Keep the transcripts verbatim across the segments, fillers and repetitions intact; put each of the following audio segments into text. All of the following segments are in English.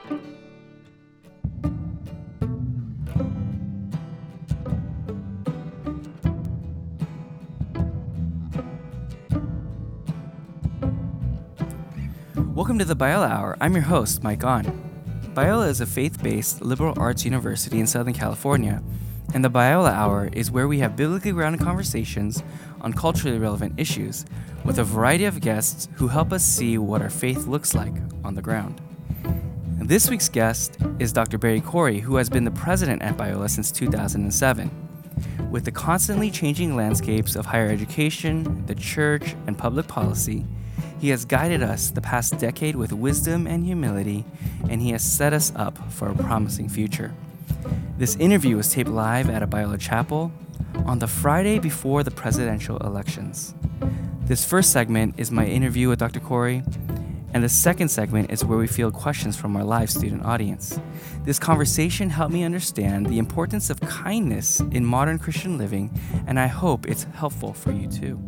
Welcome to the Biola Hour. I'm your host, Mike On. Biola is a faith-based liberal arts university in Southern California, and the Biola Hour is where we have biblically grounded conversations on culturally relevant issues with a variety of guests who help us see what our faith looks like on the ground. And this week's guest is Doctor Barry Corey, who has been the president at Biola since two thousand seven. With the constantly changing landscapes of higher education, the church, and public policy, he has guided us the past decade with wisdom and humility, and he has set us up for a promising future. This interview was taped live at a Biola chapel on the Friday before the presidential elections. This first segment is my interview with Doctor Corey, and the second segment is where we field questions from our live student audience. This conversation helped me understand the importance of kindness in modern Christian living, and I hope it's helpful for you too.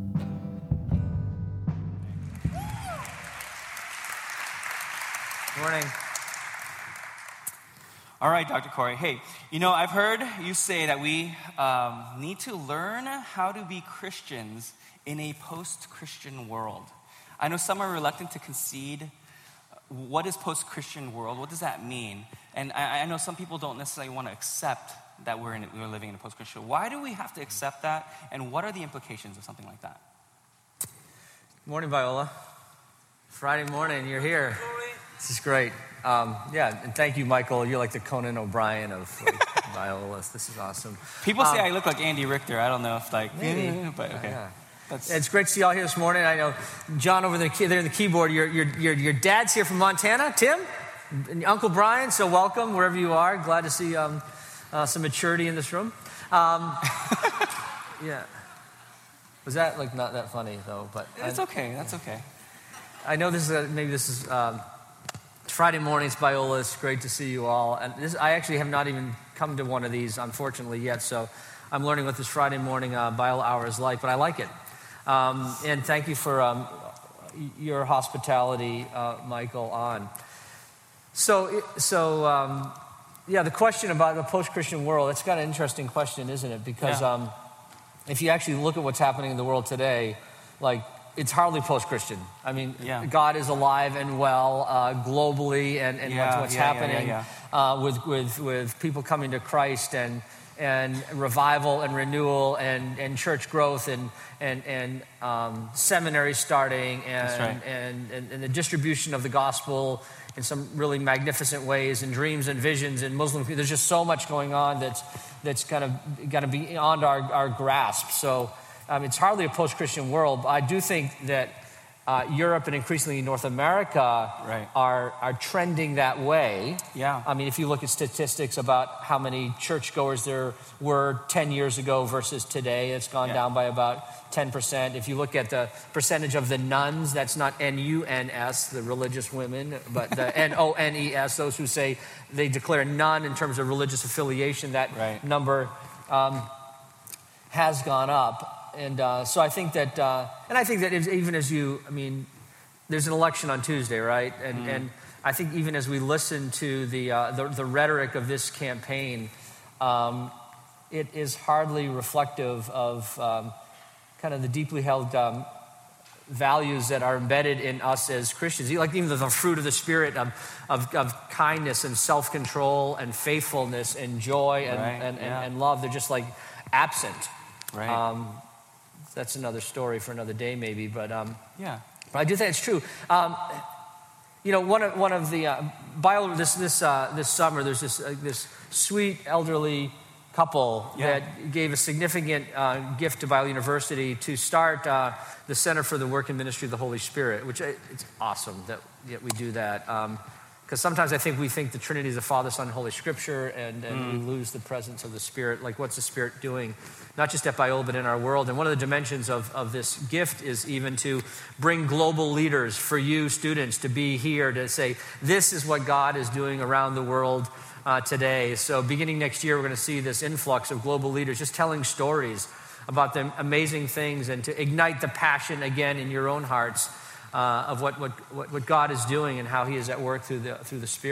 Morning. All right, Doctor Corey. Hey, you know, I've heard you say that we um, need to learn how to be Christians in a post-Christian world. I know some are reluctant to concede. What is post-Christian world? What does that mean? And I, I know some people don't necessarily want to accept that we're, in, we're living in a post-Christian world. Why do we have to accept that? And what are the implications of something like that? Good morning, Biola. Friday morning, you're here. This is great. Um, yeah, and thank you, Michael. You're like the Conan O'Brien of like, Biola. This is awesome. People say um, I look like Andy Richter. I don't know if like, maybe, but okay. Yeah. That's... It's great to see you all here this morning. I know John over there, there in the keyboard. Your your your your dad's here from Montana, Tim, and Uncle Brian. So welcome wherever you are. Glad to see um, uh, some maturity in this room. Um, yeah. Was that like not that funny though? But it's I, okay. That's okay. I know this is a, maybe this is. Um, Friday mornings, Biola, it's great to see you all. And this, I actually have not even come to one of these, unfortunately, yet. So I'm learning what this Friday morning uh, Biola hour is like, but I like it. Um, and thank you for um, your hospitality, uh, Michael, on. So, so um, yeah, the question about the post-Christian world, it's got an interesting question, isn't it? Because yeah. um, if you actually look at what's happening in the world today, like, it's hardly post-Christian. I mean, yeah. God is alive and well uh, globally, and, and yeah, what's, what's yeah, happening yeah, yeah. Uh, with, with, with people coming to Christ and and revival and renewal and, and church growth and and and um, seminaries starting and, right. and, and and the distribution of the gospel in some really magnificent ways, and dreams and visions and Muslim. There's just so much going on that's that's kind of got to be beyond our, our grasp. So. Um, it's hardly a post-Christian world, but I do think that uh, Europe and increasingly North America right. are are trending that way. Yeah. I mean, if you look at statistics about how many churchgoers there were ten years ago versus today, it's gone yeah. down by about ten percent. If you look at the percentage of the nuns, that's not N U N S, the religious women, but the N O N E S, those who say they declare none in terms of religious affiliation, that right. number um, has gone up. And uh, so I think that, uh, and I think that even as you, I mean, there's an election on Tuesday, right? And mm. and I think even as we listen to the uh, the, the rhetoric of this campaign, um, it is hardly reflective of um, kind of the deeply held um, values that are embedded in us as Christians. Like even the, the fruit of the Spirit of, of, of kindness and self-control and faithfulness and joy and, right. and, yeah. and, and love, they're just like absent. Right. Um, That's another story for another day, maybe. But um, yeah, but I do think it's true. Um, you know, one of one of the uh, bio this this uh, this summer, there's this uh, this sweet elderly couple yeah. that gave a significant uh, gift to Biola University to start uh, the Center for the Work and Ministry of the Holy Spirit, which I, it's awesome that, that we do that. Um, Because sometimes I think we think the Trinity is the Father, Son, and Holy Scripture, and, and mm. we lose the presence of the Spirit. Like, what's the Spirit doing? Not just at Biola, but in our world. And one of the dimensions of, of this gift is even to bring global leaders for you students to be here to say, this is what God is doing around the world uh, today. So beginning next year, we're going to see this influx of global leaders just telling stories about the amazing things and to ignite the passion again in your own hearts Uh, of what, what what God is doing and how He is at work through the through the Spirit.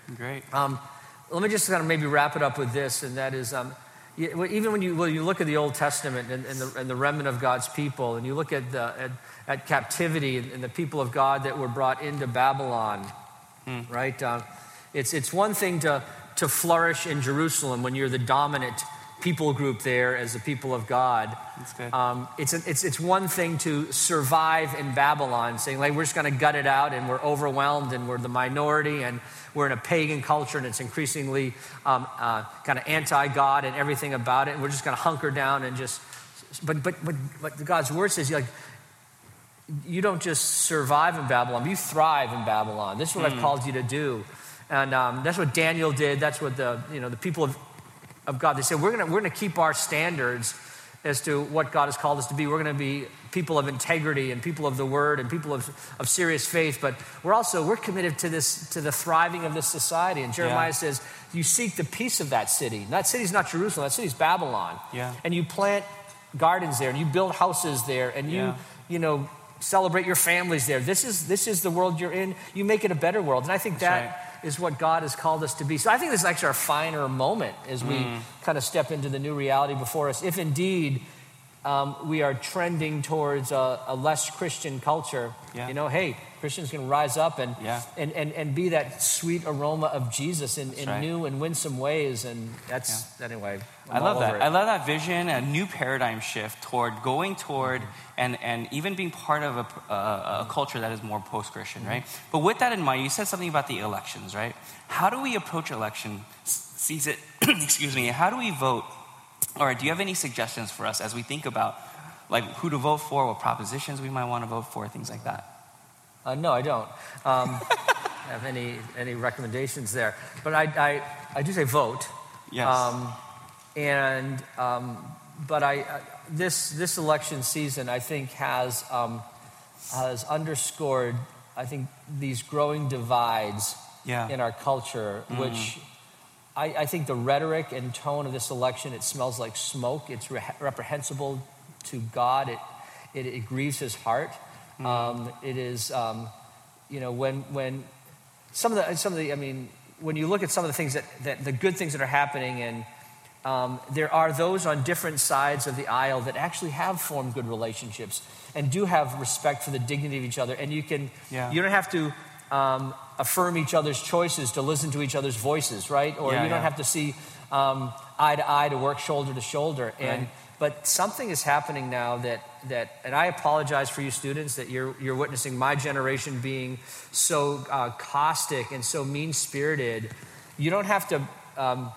Great. Um, let me just kind of maybe wrap it up with this, and that is, um, you, even when you, when you look at the Old Testament and, and, the, and the remnant of God's people, and you look at, the, at, at captivity and, and the people of God that were brought into Babylon, hmm. right? Uh, it's, it's one thing to, to flourish in Jerusalem when you're the dominant people group there as the people of God. That's good. Um, it's, a, it's, it's one thing to survive in Babylon, saying, like, we're just going to gut it out, and we're overwhelmed, and we're the minority, and we're in a pagan culture, and it's increasingly um, uh, kind of anti-God and everything about it, and we're just going to hunker down and just, but, but, but, but God's word says, like, you don't just survive in Babylon, you thrive in Babylon. This is what mm. I've called you to do. And um, that's what Daniel did. That's what the, you know, the people of of God. They said, we're going we're gonna keep our standards as to what God has called us to be. We're going to be people of integrity and people of the word and people of, of serious faith. But we're also, we're committed to this, to the thriving of this society. And Jeremiah yeah. says, you seek the peace of that city. That city's not Jerusalem, that city's Babylon. Yeah. And you plant gardens there, and you build houses there, and you, yeah. you know, celebrate your families there. This is, this is the world you're in. You make it a better world. And I think That's that right. is what God has called us to be. So I think this is actually our finer moment as we mm. kind of step into the new reality before us. If indeed um, we are trending towards a, a less Christian culture, yeah. you know, hey, Christians can rise up and, yeah. and, and, and be that sweet aroma of Jesus in, in right. new and winsome ways. And that's, yeah. anyway, I'm I love that. it. I love that vision, a new paradigm shift toward going toward mm-hmm. and, and even being part of a, a, a culture that is more post-Christian, mm-hmm. right? But with that in mind, you said something about the elections, right? How do we approach election season? Excuse me. How do we vote? Or do you have any suggestions for us as we think about like who to vote for, what propositions we might want to vote for, things like that? Uh, no, I don't um, have any any recommendations there. But I I, I do say vote. Yes. Um, and um, but I uh, this this election season I think has um, has underscored I think these growing divides yeah. in our culture, mm. which I, I think the rhetoric and tone of this election, it smells like smoke. It's re- reprehensible to God. It, it it grieves His heart. Mm. Um, it is um, you know when when some of the some of the I mean when you look at some of the things that, that the good things that are happening, and um, there are those on different sides of the aisle that actually have formed good relationships and do have respect for the dignity of each other. And you can yeah. you don't have to um, affirm each other's choices to listen to each other's voices, right? Or yeah, you don't yeah. have to see um, eye to eye to work shoulder to shoulder. And right. but something is happening now that that, and I apologize for you students that you're you're witnessing my generation being so uh, caustic and so mean spirited. You don't have to um,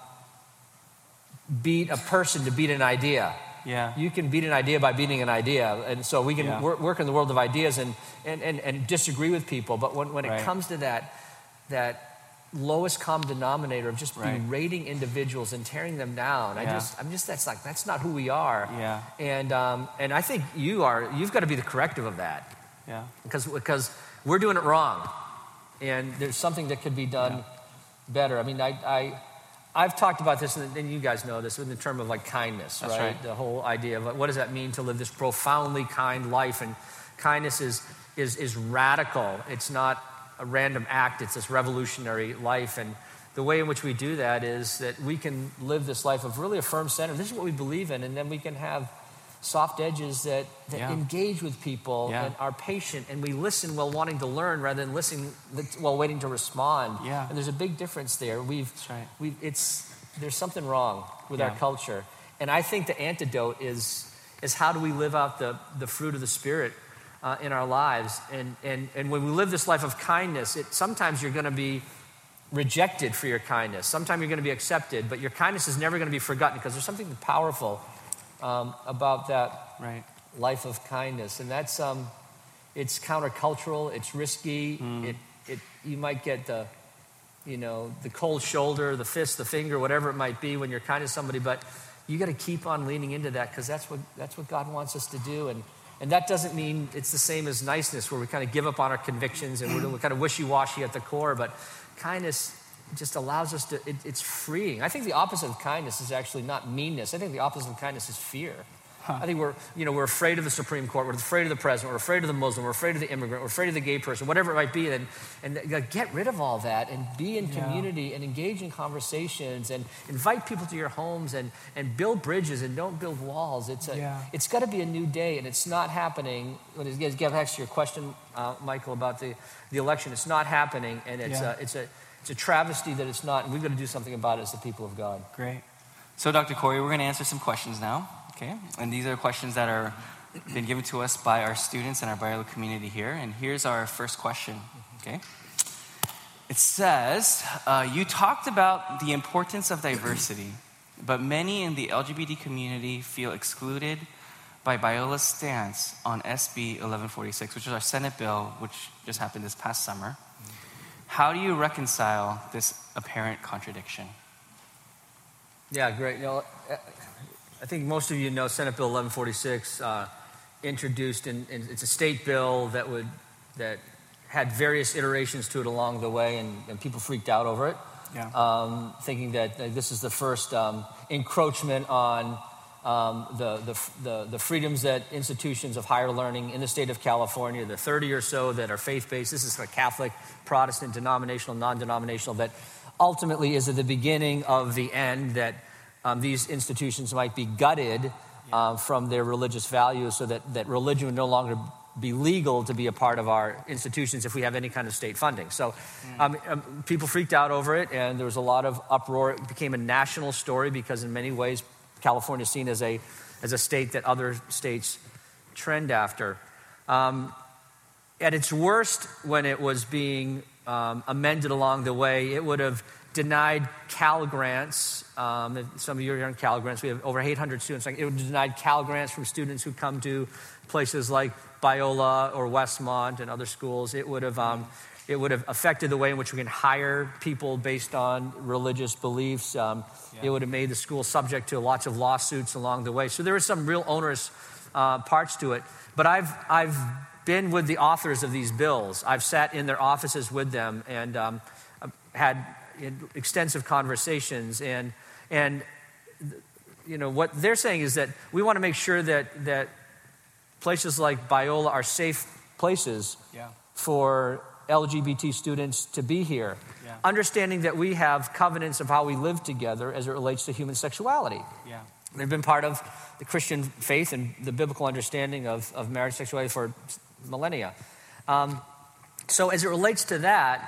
beat a person to beat an idea. Yeah. You can beat an idea by beating an idea. And so we can yeah. work, work in the world of ideas and and, and, and disagree with people. But when, when it right. comes to that that lowest common denominator of just right. berating individuals and tearing them down, yeah. I just I'm just that's like that's not who we are. Yeah. And um, and I think you are you've got to be the corrective of that. Yeah. Because because we're doing it wrong. And there's something that could be done yeah. better. I mean, I, I I've talked about this, and you guys know this, in the term of like kindness, That's right? right? The whole idea of like, what does that mean to live this profoundly kind life? And kindness is is is radical. It's not a random act. It's this revolutionary life. And the way in which we do that is that we can live this life of really a firm center. This is what we believe in, and then we can have soft edges that, that yeah. engage with people yeah. and are patient, and we listen while wanting to learn rather than listening while waiting to respond. Yeah. And there's a big difference there. We've, That's right. we've it's there's something wrong with yeah. our culture, and I think the antidote is is how do we live out the the fruit of the Spirit uh, in our lives, and and and when we live this life of kindness, it sometimes you're going to be rejected for your kindness. Sometimes you're going to be accepted, but your kindness is never going to be forgotten because there's something powerful Um, about that right. life of kindness, and that's um, it's countercultural. It's risky. Mm. It, it you might get the, you know, the cold shoulder, the fist, the finger, whatever it might be when you're kind to somebody. But you got to keep on leaning into that because that's what that's what God wants us to do. And and that doesn't mean it's the same as niceness, where we kind of give up on our convictions and we're kind of wishy-washy at the core. But kindness just allows us to, it, it's freeing. I think the opposite of kindness is actually not meanness. I think the opposite of kindness is fear. I think we're, you know, we're afraid of the Supreme Court, we're afraid of the president, we're afraid of the Muslim, we're afraid of the immigrant, we're afraid of the gay person, whatever it might be. And, and get rid of all that and be in community yeah. and engage in conversations and invite people to your homes and, and build bridges and don't build walls. It's a, yeah. it's got to be a new day, and it's not happening. When it gets back to your question, uh, Michael, about the, the election, it's not happening, and it's yeah. a, it's a it's a travesty that it's not, and we've got to do something about it as the people of God. Great. So, Doctor Corey, we're going to answer some questions now. Okay, and these are questions that are been given to us by our students and our Biola community here. And here's our first question. Okay, it says, uh, you talked about the importance of diversity, but many in the L G B T community feel excluded by Biola's stance on S B eleven forty-six, which is our Senate bill, which just happened this past summer. How do you reconcile this apparent contradiction? Yeah, great. You know, I think most of you know Senate Bill eleven forty-six uh, introduced, in, in, it's a state bill that would that had various iterations to it along the way, and, and people freaked out over it, yeah. um, thinking that uh, this is the first um, encroachment on um, the, the, the, the freedoms that institutions of higher learning in the state of California, the thirty or so that are faith-based, this is a Catholic, Protestant, denominational, non-denominational, that ultimately is at the beginning of the end, that Um, these institutions might be gutted uh, from their religious values so that, that religion would no longer be legal to be a part of our institutions if we have any kind of state funding. So um, um, people freaked out over it, and there was a lot of uproar. It became a national story because in many ways California is seen as a, as a state that other states trend after. Um, at its worst, when it was being um, amended along the way, it would have denied Cal grants. Um, some of you are on Cal grants. We have over eight hundred students. It would denied Cal grants from students who come to places like Biola or Westmont and other schools. It would have um, it would have affected the way in which we can hire people based on religious beliefs. Um, yeah. It would have made the school subject to lots of lawsuits along the way. So there are some real onerous uh, parts to it. But I've I've been with the authors of these bills. I've sat in their offices with them and um, had extensive conversations, and and you know what they're saying is that we want to make sure that that places like Biola are safe places yeah. for L G B T students to be here, yeah. understanding that we have covenants of how we live together as it relates to human sexuality. Yeah. They've been part of the Christian faith and the biblical understanding of, of marriage sexuality for millennia. Um, so as it relates to that,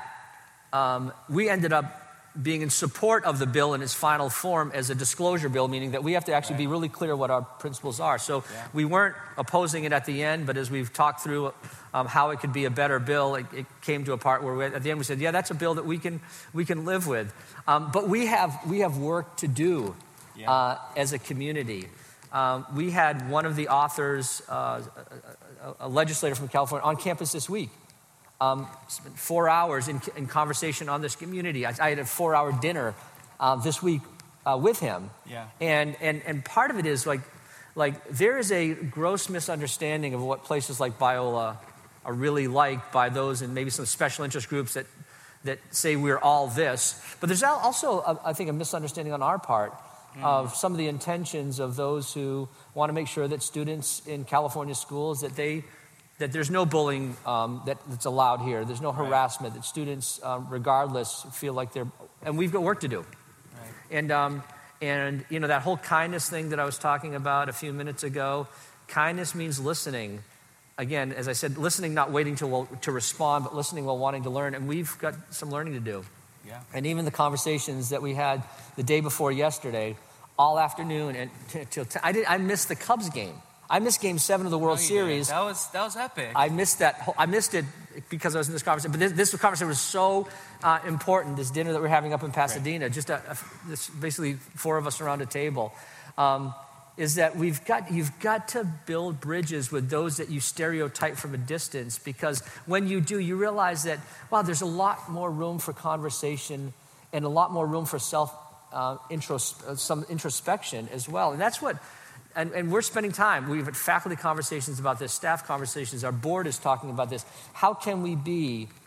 um, we ended up being in support of the bill in its final form as a disclosure bill, meaning that we have to actually right. be really clear what our principles are. So yeah. we weren't opposing it at the end, but as we've talked through um, how it could be a better bill, it, it came to a part where we, at the end we said, yeah, that's a bill that we can we can live with. Um, but we have we have work to do yeah. uh, as a community. Um, we had one of the authors, uh, a, a legislator from California, on campus this week. Um, spent four hours in, in conversation on this community. I, I had a four-hour dinner uh, this week uh, with him, yeah. and and and part of it is like like there is a gross misunderstanding of what places like Biola are really like by those and maybe some special interest groups that that say we're all this. But there's also, a, I think, a misunderstanding on our part mm. of some of the intentions of those who want to make sure that students in California schools that they. that there's no bullying um, that, that's allowed here. There's no harassment, right. that students, um, regardless, feel like they're, and we've got work to do. Right. And, um, and, you know, that whole kindness thing that I was talking about a few minutes ago, kindness means listening. Again, as I said, listening, not waiting to, to respond, but listening while wanting to learn. And we've got some learning to do. Yeah. And even the conversations that we had the day before yesterday, all afternoon, and till t- I, did, I missed the Cubs game. I missed Game Seven of the World no, Series. Did. That was that was epic. I missed that. I missed it because I was in this conversation. But this, this conversation was so uh, important. This dinner that we're having up in Pasadena, right. just a, a, this, basically four of us around a table, um, is that we've got you've got to build bridges with those that you stereotype from a distance. Because when you do, you realize that wow, there's a lot more room for conversation and a lot more room for self uh, intros, uh, some introspection as well. And that's what. And, and we're spending time. We've had faculty conversations about this, staff conversations. Our board is talking about this. How can we be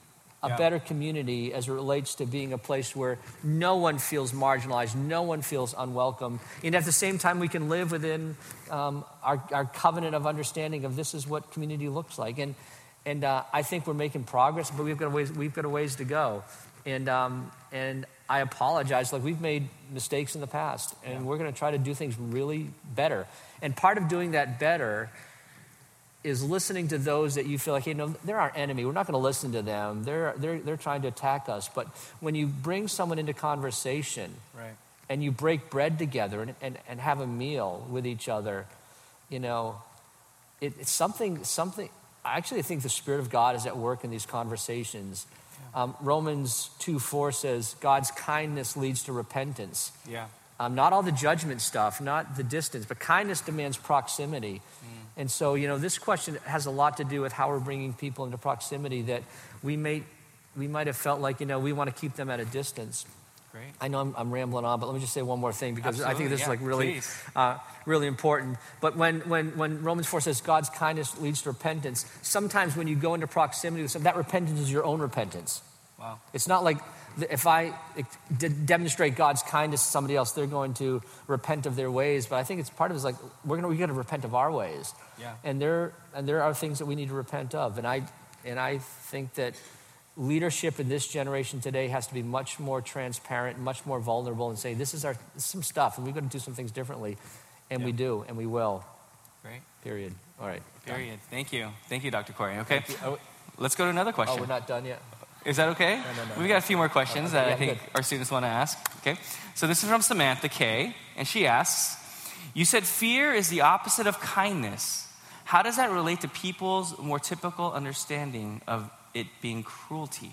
a Yeah. better community as it relates to being a place where no one feels marginalized, no one feels unwelcome. And at the same time, we can live within um, our, our covenant of understanding of this is what community looks like. And and uh, I think we're making progress, but we've got a ways, we've got a ways to go. And um, and I apologize. Like, we've made mistakes in the past, and Yeah. we're going to try to do things really better. And part of doing that better is listening to those that you feel like, hey, no, they're our enemy. We're not going to listen to them. They're, they're, they're trying to attack us. But when you bring someone into conversation Right. and you break bread together and, and, and have a meal with each other, you know, it, it's something, something, I actually think the Spirit of God is at work in these conversations. Um, Romans two four says, God's kindness leads to repentance. Yeah. Um, not all the judgment stuff, not the distance, but kindness demands proximity. Mm. And so, you know, this question has a lot to do with how we're bringing people into proximity that we may, we might have felt like, you know, we want to keep them at a distance. Great. I know I'm, I'm rambling on, but let me just say one more thing because Absolutely, I think this yeah, is like really, uh, really important. But when, when, when Romans four says God's kindness leads to repentance, sometimes when you go into proximity with something, that repentance is your own repentance. Wow. It's not like if I demonstrate God's kindness to somebody else, they're going to repent of their ways. But I think it's part of it is like we're going to we got to repent of our ways. Yeah. And there and there are things that we need to repent of. And I and I think that leadership in this generation today has to be much more transparent, much more vulnerable, and say this is our this is some stuff, and we've got to do some things differently, and Yeah. we do, and we will. Great. Period. All right. Period. Thank you. Thank you, Doctor Corey. Okay. Oh, Let's go to another question. oh, we're not done yet. Is that okay? No, no, no, We've no. got a few more questions Okay, that yeah, I think good. our students want to ask. Okay. So this is from Samantha K, and she asks, you said fear is the opposite of kindness. How does that relate to people's more typical understanding of it being cruelty?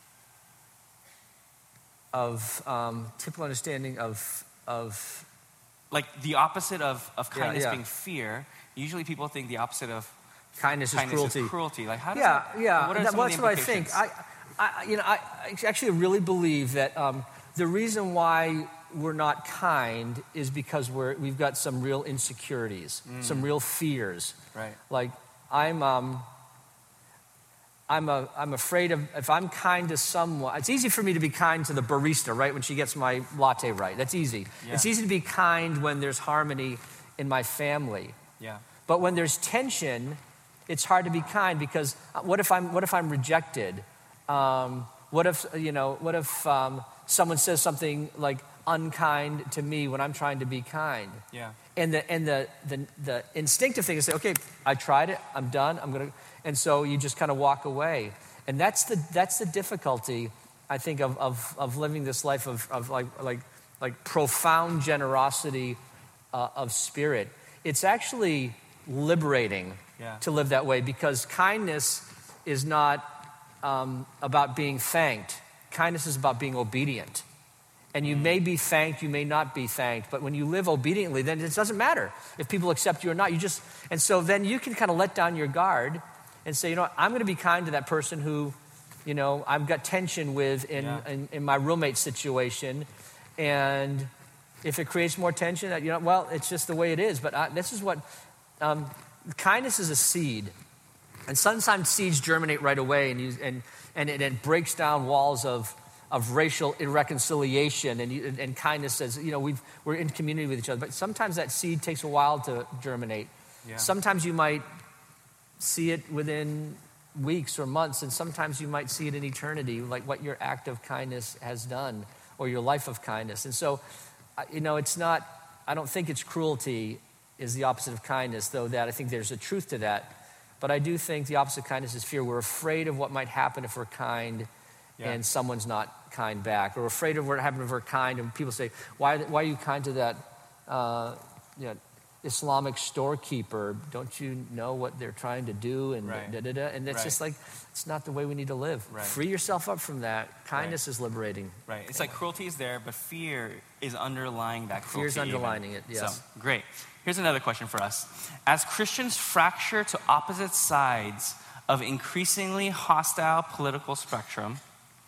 Of um, typical understanding of of Like the opposite of, of Yeah, kindness yeah. being fear. Usually people think the opposite of kindness, kindness is cruelty. is cruelty. Like how does Yeah, that, yeah. what are That- some well, of that's the what I think. implications? I, I, you know, I I actually really believe that um, the reason why we're not kind is because we're we've got some real insecurities, some real fears. Right. Like I'm um, I'm a, I'm afraid of if I'm kind to someone. It's easy for me to be kind to the barista, right, when she gets my latte right. That's easy. Yeah. It's easy to be kind when there's harmony in my family. Yeah. But when there's tension, it's hard to be kind because what if I'm what if I'm rejected? Um, what if you know? What if um, someone says something like unkind to me when I'm trying to be kind? Yeah. And the and the the, the instinctive thing is say, okay, I tried it, I'm done, I'm gonna, and so you just kind of walk away. And that's the that's the difficulty, I think, of of, of living this life of of like like like profound generosity uh, of spirit. It's actually liberating Yeah. to live that way because kindness is not um, about being thanked. Kindness is about being obedient. And you may be thanked, you may not be thanked, but when you live obediently, then it doesn't matter if people accept you or not. You just, and so then you can kind of let down your guard and say, you know what, I'm going to be kind to that person who, you know, I've got tension with in, Yeah. in, in my roommate situation. And if it creates more tension, you know, well, it's just the way it is. But I, this is what, um, kindness is a seed. And sometimes seeds germinate right away and, you, and, and it, it breaks down walls of, of racial irreconciliation, and, you, and kindness says, you know, we've, we're in community with each other. But sometimes that seed takes a while to germinate. Yeah. Sometimes you might see it within weeks or months, and sometimes you might see it in eternity, like what your act of kindness has done or your life of kindness. And so, uh, you know, it's not, I don't think it's cruelty is the opposite of kindness, though that I think there's a truth to that. But I do think the opposite of kindness is fear. We're afraid of what might happen if we're kind Yeah. and someone's not kind back. Or afraid of what happened if we're kind and people say, why, why are you kind to that uh, you know, Islamic storekeeper? Don't you know what they're trying to do? And Right. da, da, da. And it's Right. just like, it's not the way we need to live. Right. Free yourself up from that. Kindness is liberating. Right. It's like cruelty is there, but fear is underlying that cruelty. Fear's even. underlining it, yes. So, great. Here's another question for us. As Christians fracture to opposite sides of increasingly hostile political spectrum,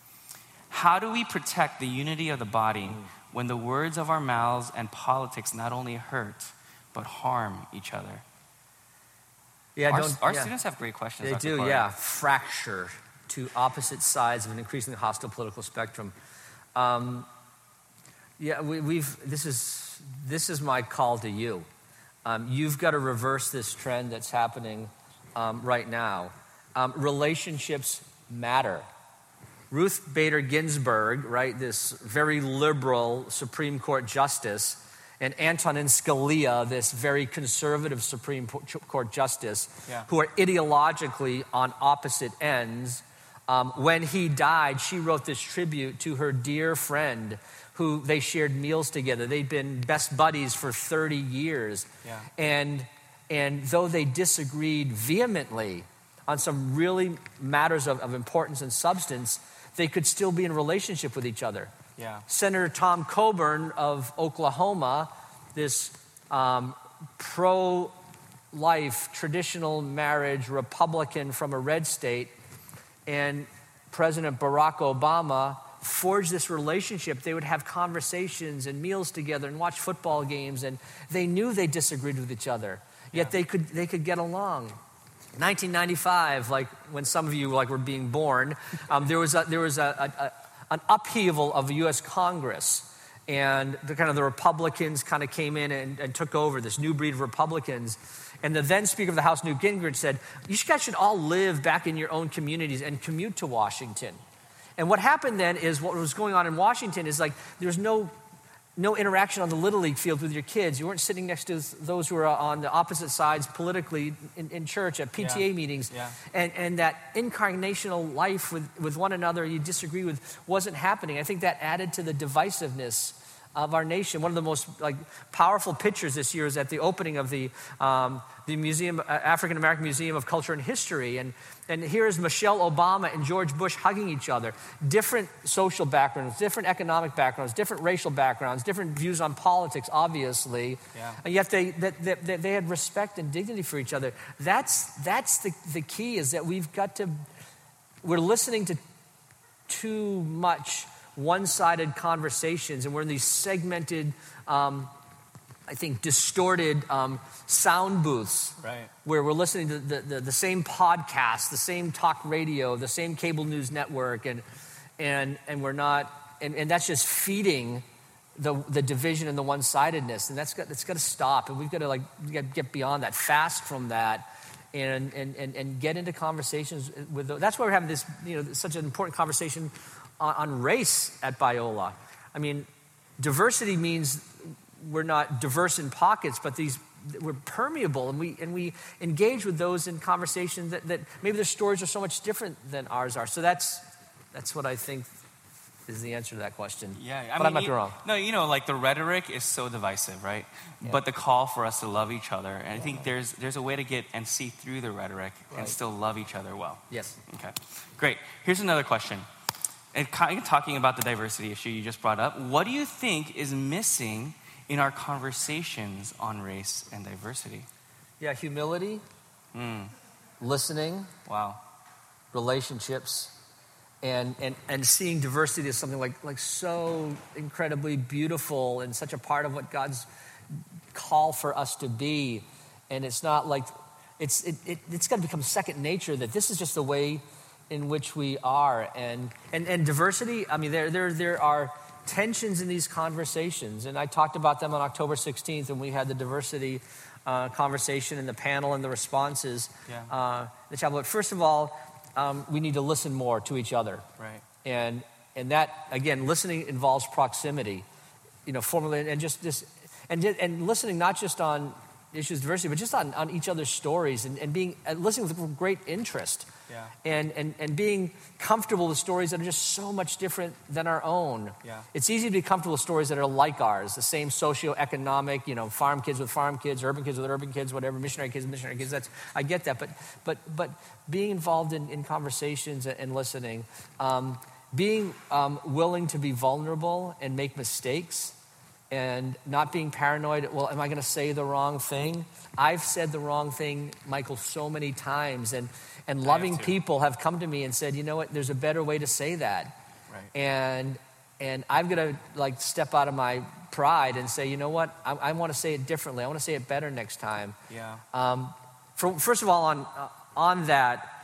how do we protect the unity of the body when the words of our mouths and politics not only hurt, but harm each other? Yeah, Our, don't, our yeah. students have great questions. They Doctor do, Corey. yeah. Fracture. to opposite sides of an increasingly hostile political spectrum. Um, yeah, we, we've. This is this is my call to you. Um, you've got to reverse this trend that's happening um, right now. Um, relationships matter. Ruth Bader Ginsburg, right, this very liberal Supreme Court justice, and Antonin Scalia, this very conservative Supreme Court justice, yeah. who are ideologically on opposite ends. Um, when he died, she wrote this tribute to her dear friend who they shared meals together. They'd been best buddies for thirty years. Yeah. And, and though they disagreed vehemently on some really matters of, of importance and substance, they could still be in a relationship with each other. Yeah. Senator Tom Coburn of Oklahoma, this um, pro-life, traditional marriage Republican from a red state, and President Barack Obama forged this relationship. They would have conversations and meals together and watch football games, and they knew they disagreed with each other, yet Yeah. they could they could get along. nineteen ninety-five, like when some of you like were being born, um, there was a, there was a, a, a, an upheaval of the U S Congress, and the kind of the Republicans kind of came in and, and took over, this new breed of Republicans. And the then Speaker of the House, Newt Gingrich, said, "You guys should all live back in your own communities and commute to Washington." And what happened then is what was going on in Washington is like there's no no interaction on the Little League field with your kids. You weren't sitting next to those who were on the opposite sides politically in, in church at P T A Yeah. meetings. Yeah. And, and that incarnational life with, with one another you disagree with wasn't happening. I think that added to the divisiveness of our nation. One of the most like powerful pictures this year is at the opening of the um, the museum, uh, African American Museum of Culture and History, and and here is Michelle Obama and George Bush hugging each other. Different social backgrounds, different economic backgrounds, different racial backgrounds, different views on politics, obviously, Yeah. and yet they that, that, that they had respect and dignity for each other. That's that's the the key, is that we've got to we're listening to too much one-sided conversations, and we're in these segmented, um, I think, distorted um, sound booths, Right. where we're listening to the, the, the same podcast, the same talk radio, the same cable news network, and and and we're not, and, and that's just feeding the the division and the one-sidedness, and that's got that's got to stop, and we've got to like get beyond that, fast from that. And, and and and get into conversations with those. That's why we're having this, you know, such an important conversation on, on race at Biola. I mean, diversity means we're not diverse in pockets, but these we're permeable, and we and we engage with those in conversation that, that maybe their stories are so much different than ours are. So that's that's what I think is the answer to that question. Yeah, but I might be wrong. No, you know, like the rhetoric is so divisive, right? Yeah. But the call for us to love each other, and I think there's there's a way to get and see through the rhetoric Right. and still love each other well. Yes. Okay, great. Here's another question. And kind of talking about the diversity issue you just brought up, what do you think is missing in our conversations on race and diversity? Yeah, humility, Mm, listening, wow. relationships, and, and and seeing diversity as something like like so incredibly beautiful and such a part of what God's call for us to be. And it's not like it's it, it it's got to become second nature, that this is just the way in which we are. And and and diversity, I mean, there there there are tensions in these conversations, and I talked about them on October sixteenth when we had the diversity uh, conversation and the panel and the responses. Yeah. Uh, the chapel. But first of all, um, we need to listen more to each other, Right. and and that again, listening involves proximity, you know, formally, and just this and and listening not just on issues of diversity, but just on, on each other's stories, and, and being and listening with great interest. Yeah. And, and and being comfortable with stories that are just so much different than our own. Yeah. It's easy to be comfortable with stories that are like ours, the same socioeconomic, you know, farm kids with farm kids, urban kids with urban kids, whatever, missionary kids with missionary kids. That's I get that, but but but being involved in, in conversations and listening, um, being um, willing to be vulnerable and make mistakes, and not being paranoid. Well, am I going to say the wrong thing? I've said the wrong thing, Michael, so many times, and and loving too. people have come to me and said, you know what? There's a better way to say that, Right. and and I'm going to like step out of my pride and say, you know what? I, I want to say it differently. I want to say it better next time. Yeah. Um, for, first of all, on uh, on that,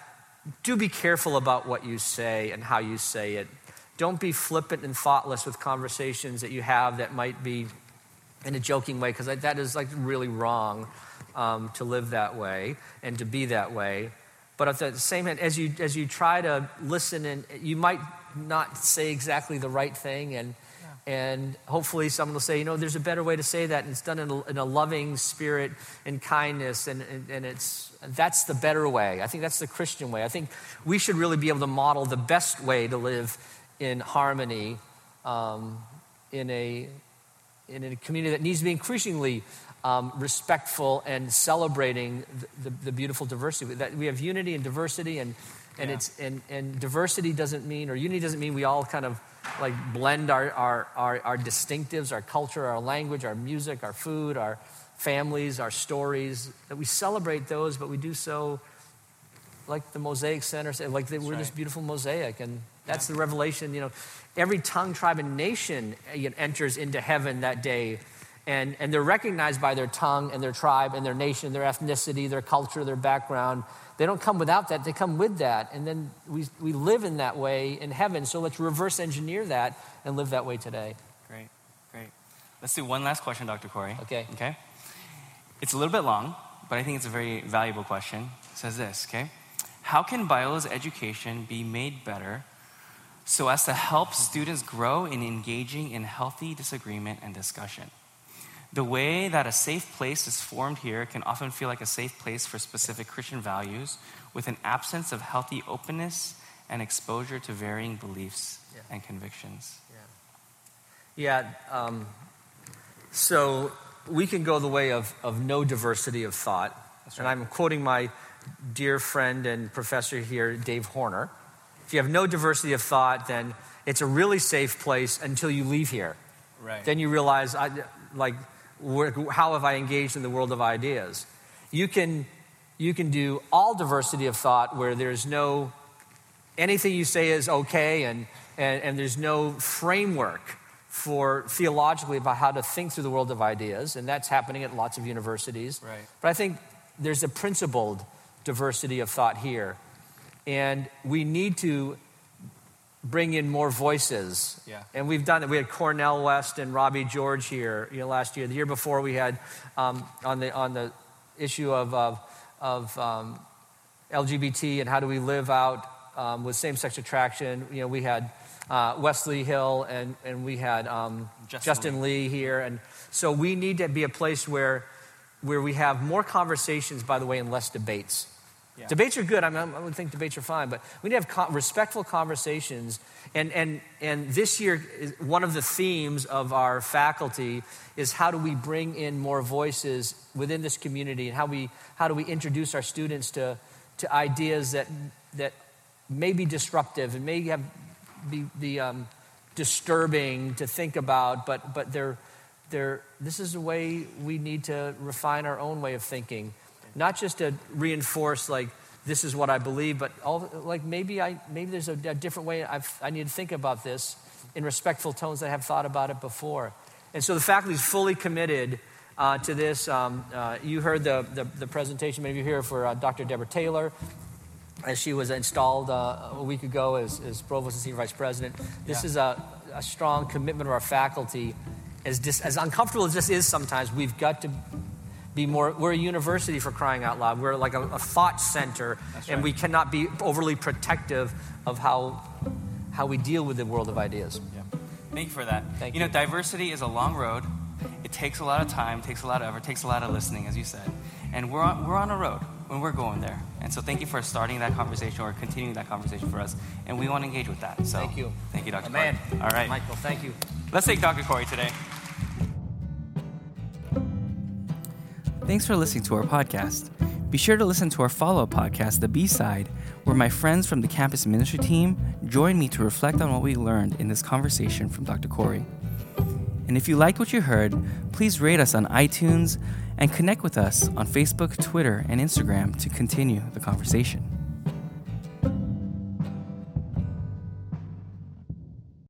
do be careful about what you say and how you say it. Don't be flippant and thoughtless with conversations that you have that might be in a joking way, because that is like really wrong um, to live that way and to be that way. But at the same hand, as you as you try to listen, and you might not say exactly the right thing, and yeah. and hopefully someone will say, you know, there's a better way to say that, and it's done in a, in a loving spirit and kindness, and, and and it's that's the better way. I think that's the Christian way. I think we should really be able to model the best way to live in harmony, um, in a in a community that needs to be increasingly Um, respectful and celebrating the, the, the beautiful diversity. That we have unity and diversity, and and yeah. it's and, and diversity doesn't mean, or unity doesn't mean we all kind of like blend our our, our our distinctives, our culture, our language, our music, our food, our families, our stories. That we celebrate those, but we do so like the Mosaic Center said, like the, we're right. this beautiful mosaic, and that's yeah. the revelation. You know, every tongue, tribe, and nation enters into heaven that day. And, and they're recognized by their tongue and their tribe and their nation, their ethnicity, their culture, their background. They don't come without that. They come with that. And then we, we live in that way in heaven. So let's reverse engineer that and live that way today. Great, great. Let's do one last question, Doctor Corey. Okay. Okay. It's a little bit long, but I think it's a very valuable question. It says this, okay? How can Biola's education be made better so as to help students grow in engaging in healthy disagreement and discussion? The way that a safe place is formed here can often feel like a safe place for specific Christian values with an absence of healthy openness and exposure to varying beliefs yeah. and convictions. Yeah, yeah um, so we can go the way of, of no diversity of thought. Right. And I'm quoting my dear friend and professor here, Dave Horner. If you have no diversity of thought, then it's a really safe place until you leave here. Right. Then you realize, I, like, Where, how have I engaged in the world of ideas? You can, you can do all diversity of thought where there's no, anything you say is okay, and, and, and there's no framework for theologically about how to think through the world of ideas, and that's happening at lots of universities. Right. But I think there's a principled diversity of thought here, and we need to bring in more voices. Yeah. And we've done it. We had Cornel West and Robbie George here, you know, last year. The year before we had um, on the on the issue of of, of um, L G B T and how do we live out um, with same-sex attraction. You know, we had uh, Wesley Hill and and we had um, Justin, Justin Lee. Lee here. And so we need to be a place where where we have more conversations, by the way, and less debates. Yeah. Debates are good. I mean, I would think debates are fine, but we need to have co- respectful conversations. And and and this year, one of the themes of our faculty is how do we bring in more voices within this community, and how we how do we introduce our students to to ideas that that may be disruptive and may have be, be um, disturbing to think about, but but they're they're this is a way we need to refine our own way of thinking. Not just to reinforce, like, this is what I believe, but all, like maybe I maybe there's a, a different way I've, I need to think about this in respectful tones that I have thought about it before. And so the faculty is fully committed uh, to this. Um, uh, you heard the, the, the presentation, maybe you hear for uh, Doctor Deborah Taylor, as she was installed uh, a week ago as, as Provost and Senior Vice President. This yeah. is a, a strong commitment of our faculty. As, dis, as uncomfortable as this is sometimes, we've got to be more, we're a university, for crying out loud. We're like a, a thought center, That's and right. we cannot be overly protective of how how we deal with the world of ideas. Yeah. Thank you for that. Thank you you. know, diversity is a long road. It takes a lot of time, takes a lot of effort, takes a lot of listening, as you said. And we're on, we're on a road when we're going there. And so thank you for starting that conversation or continuing that conversation for us. And we want to engage with that. So thank you. Thank you, Doctor Amen. Corey. All right. Michael, thank you. Let's take Doctor Corey today. Thanks for listening to our podcast. Be sure to listen to our follow-up podcast, The B-Side, where my friends from the campus ministry team join me to reflect on what we learned in this conversation from Doctor Corey. And if you liked what you heard, please rate us on iTunes and connect with us on Facebook, Twitter, and Instagram to continue the conversation.